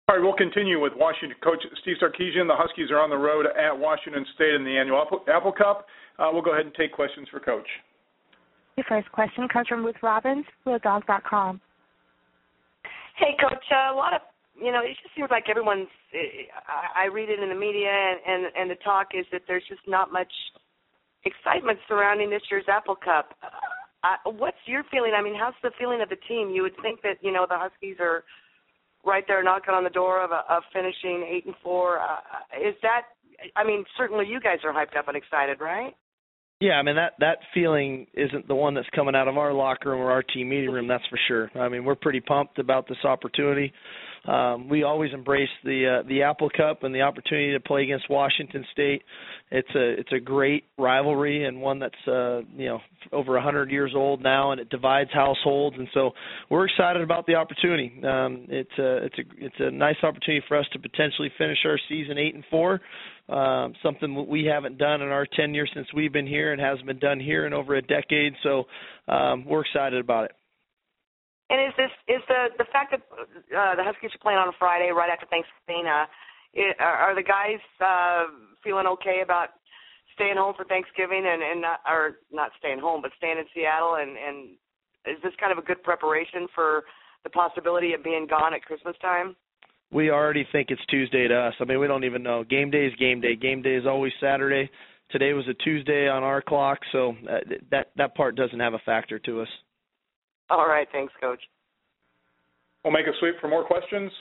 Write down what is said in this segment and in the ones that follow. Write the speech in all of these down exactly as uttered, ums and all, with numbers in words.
All right, we'll continue with Washington coach Steve Sarkisian. The Huskies are on the road at Washington State in the annual Apple, Apple Cup. Uh, we'll go ahead and take questions for Coach. Your first question comes from Ruth Robbins, real dog dot com. Hey, Coach, uh, a lot of, you know, it just seems like everyone's, I, I read it in the media, and, and, and the talk is that there's just not much excitement surrounding this year's Apple Cup. Uh, what's your feeling? I mean, how's the feeling of the team? You would think that, you know, the Huskies are right there knocking on the door of, of finishing eight and four. Uh, is that, I mean, certainly you guys are hyped up and excited, right? Yeah, I mean, that, that feeling isn't the one that's coming out of our locker room or our team meeting room, that's for sure. I mean, we're pretty pumped about this opportunity. Um, we always embrace the uh, the Apple Cup and the opportunity to play against Washington State. It's a it's a great rivalry, and one that's uh, you know over a hundred years old now, and it divides households. And so we're excited about the opportunity. Um, it's a it's a it's a nice opportunity for us to potentially finish our season eight and four. Um, something we haven't done in our ten years since we've been here, and hasn't been done here in over a decade. So um, we're excited about it. And is this is the the fact that uh, the Huskies are playing on a Friday right after Thanksgiving? Uh, it, are, are the guys uh, feeling okay about staying home for Thanksgiving and, and not or not staying home, but staying in Seattle? And, and is this kind of a good preparation for the possibility of being gone at Christmas time? We already think it's Tuesday to us. I mean, we don't even know. Game day is game day. Game day is always Saturday. Today was a Tuesday on our clock, so that that part doesn't have a factor to us. All right. Thanks, Coach. We'll make a sweep for more questions.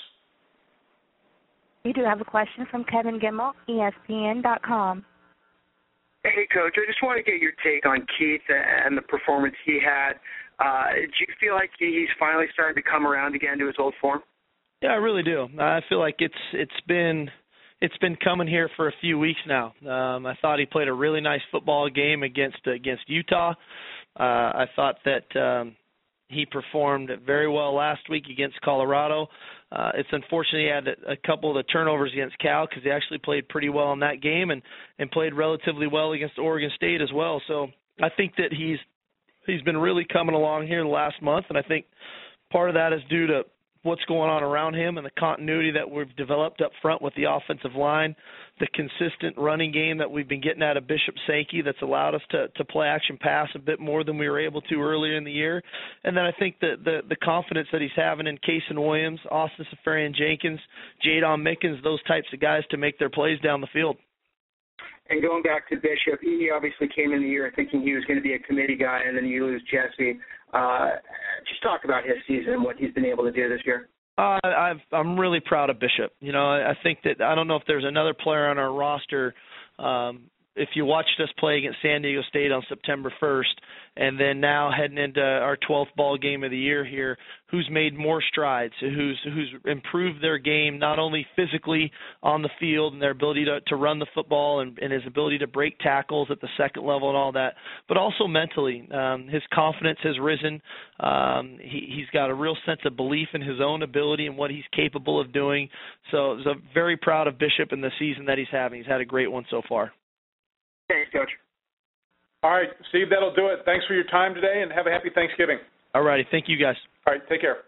We do have a question from Kevin Gimmel, E S P N dot com. Hey, Coach, I just want to get your take on Keith and the performance he had. Uh, do you feel like he's finally starting to come around again to his old form? Yeah, I really do. I feel like it's it's been it's been coming here for a few weeks now. Um, I thought he played a really nice football game against against Utah. Uh, I thought that um, he performed very well last week against Colorado. Uh, it's unfortunate he had a, a couple of the turnovers against Cal because he actually played pretty well in that game and, and played relatively well against Oregon State as well. So I think that he's he's been really coming along here the last month, and I think part of that is due to what's going on around him and the continuity that we've developed up front with the offensive line, the consistent running game that we've been getting out of Bishop Sankey that's allowed us to, to play action pass a bit more than we were able to earlier in the year. And then I think that the, the confidence that he's having in Kason Williams, Austin Seferian-Jenkins, Jadon Mickens, those types of guys to make their plays down the field. And going back to Bishop, he obviously came in the year thinking he was going to be a committee guy, and then you lose Jesse. Uh, just talk about his season and what he's been able to do this year. Uh, I've, I'm really proud of Bishop. You know, I think that I don't know if there's another player on our roster. Um, if you watched us play against San Diego State on September first, and then now heading into our twelfth ball game of the year here, who's made more strides, who's who's improved their game not only physically on the field and their ability to, to run the football and, and his ability to break tackles at the second level and all that, but also mentally. Um, his confidence has risen. Um, he, he's got a real sense of belief in his own ability and what he's capable of doing. So, so very proud of Bishop in the season that he's having. He's had a great one so far. Thanks, Coach. All right, Steve, that'll do it. Thanks for your time today, and have a happy Thanksgiving. All righty. Thank you, guys. All right, take care.